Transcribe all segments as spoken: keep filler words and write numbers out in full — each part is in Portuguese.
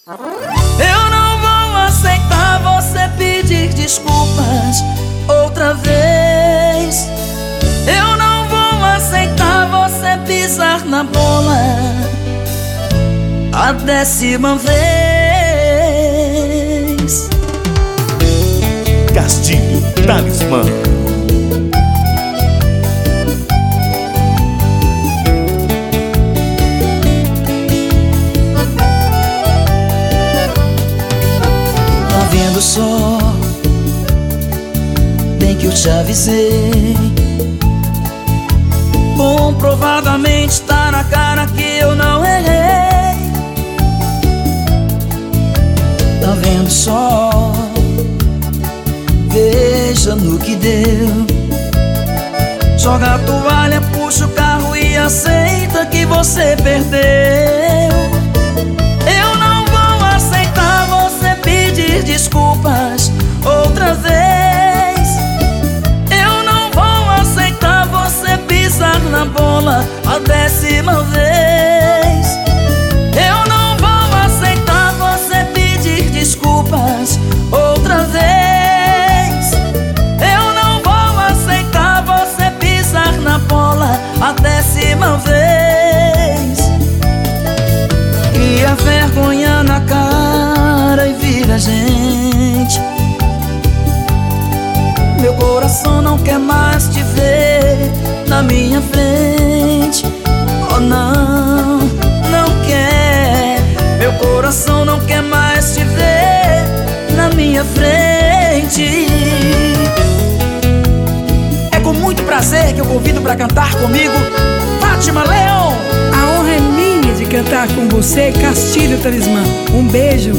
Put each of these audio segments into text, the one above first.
Eu não vou aceitar você pedir desculpas outra vez. Eu não vou aceitar você pisar na bola a décima vez. Castilho Talismã. Tá vendo só, bem que eu te avisei. Comprovadamente tá na cara que eu não errei. Tá vendo só, veja no que deu. Joga a toalha, puxa o carro e aceita que você perdeu. Eu não vou aceitar você pedir desculpas outra vez. Eu não vou aceitar você pisar na bola a décima vez. Eu não vou aceitar você pedir desculpas outra vez. Eu não vou aceitar você pisar na bola a décima vez. Cria vergonha na cara e vira gente. Meu coração não quer mais te ver na minha frente. Oh não, não quer. Meu coração não quer mais te ver na minha frente. É com muito prazer que eu convido pra cantar comigo Fátima Leão. A honra é minha de cantar com você, Castilho Talismã. Um beijo.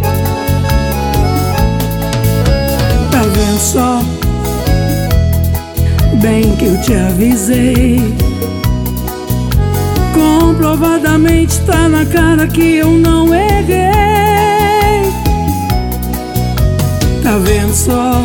Tá vendo só, bem que eu te avisei. Comprovadamente tá na cara que eu não errei. Tá vendo só,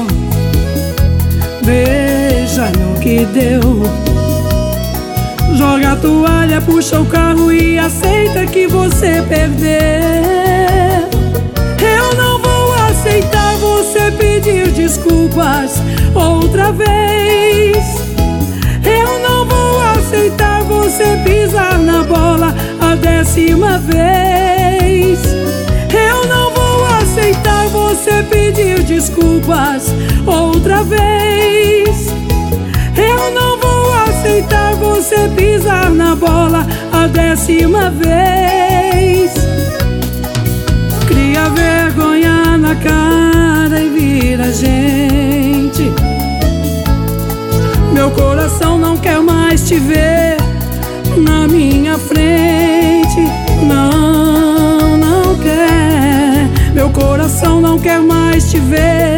veja no que deu. Joga a toalha, puxa o carro e aceita que você perdeu. Eu não vou aceitar você pedir desculpas outra vez. Eu não vou aceitar você pisar na bola a décima vez. Eu não vou aceitar você pedir desculpas outra vez. Eu não vou aceitar você pisar na bola a décima vez. Cria vergonha na cara e vira gente. Meu coração não quer mais te ver na minha frente. Não, não quer. Meu coração não quer mais te ver